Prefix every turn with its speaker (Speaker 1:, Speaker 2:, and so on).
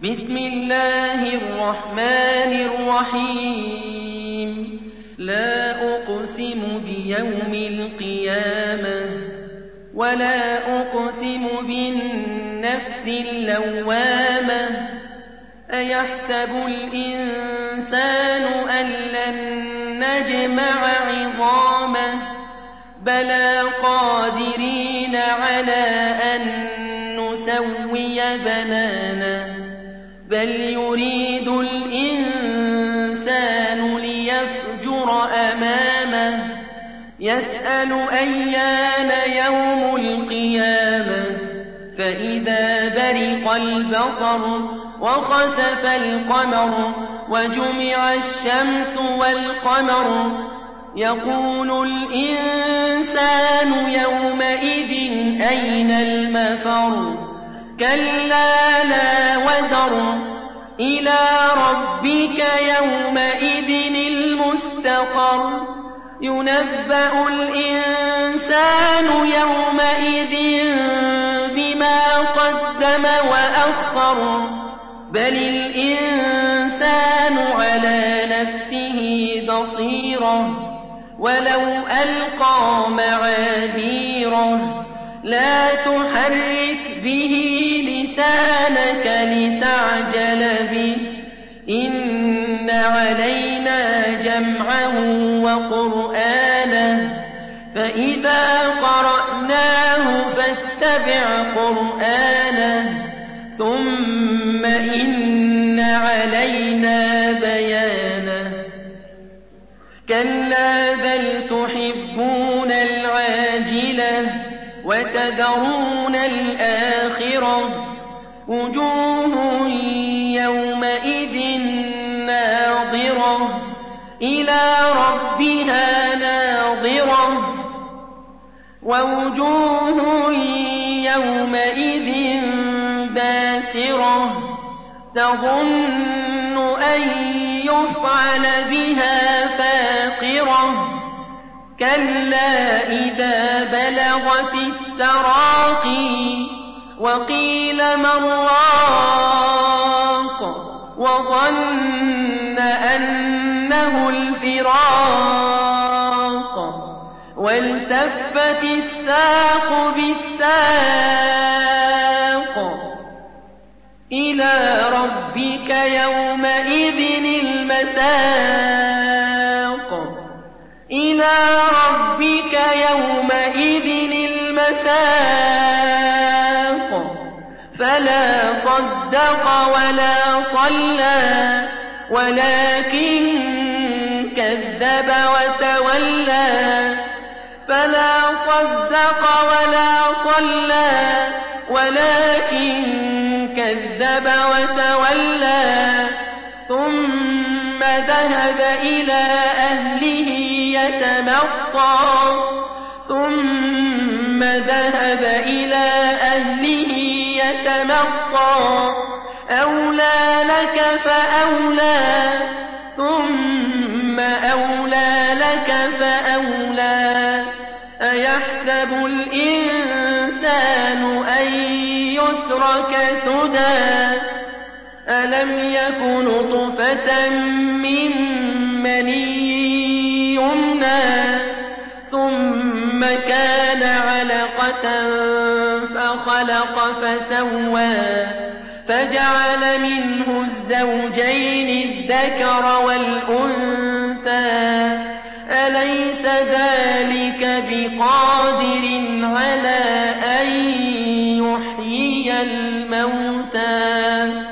Speaker 1: بسم الله الرحمن الرحيم لا أقسم بيوم القيامة ولا أقسم بالنفس اللوامة أيحسب الإنسان أن لن نجمع عظامه بلى قادرين على أن نسوي بنانه بل يريد الإنسان ليفجر أمامه يسأل أيان يوم القيامة فإذا برق البصر وخسف القمر وجمع الشمس والقمر يقول الإنسان يومئذ أين المفر كلا لا وزر إلى ربك يومئذ المستقر ينبأ الإنسان يومئذ بما قدم وأخر بل الإنسان على نفسه بصيرة ولو ألقى معاذيره لا تحرك به لسانك لتعجل به إن علينا جمعه وقرآنه فإذا قرأناه فاتبع قرآنه ثم إن علينا بيانه كلا بل تحبون العاجلة وتذرون الآخرة وجوه يومئذ ناظرة إلى ربها ناظرة ووجوه يومئذ باسرة تظن أن يفعل بها فاقرة كلا إذا بلغت التراقي وقيل من راق وظن أنه الفراق والتفت الساق بالساق إلى ربك يومئذ المساق إلى ربك يومئذ المساق فلا صدق ولا صلى ولكن كذب وتولى فلا صدق ولا صلى ولكن كذب وتولى ثم ذهب إلى أهله يتمطى ثم ذهب إلى أهله يتمطى أولى لك فأولى ثم أولى لك فأولى أيحسب الإنسان أن يترك سدى ألم يك نطفة من مني يمنى ثم كان علقة فخلق فسوى فجعل منه الزوجين الذكر والأنثى أليس ذلك بقادر على أن يحيي الموتى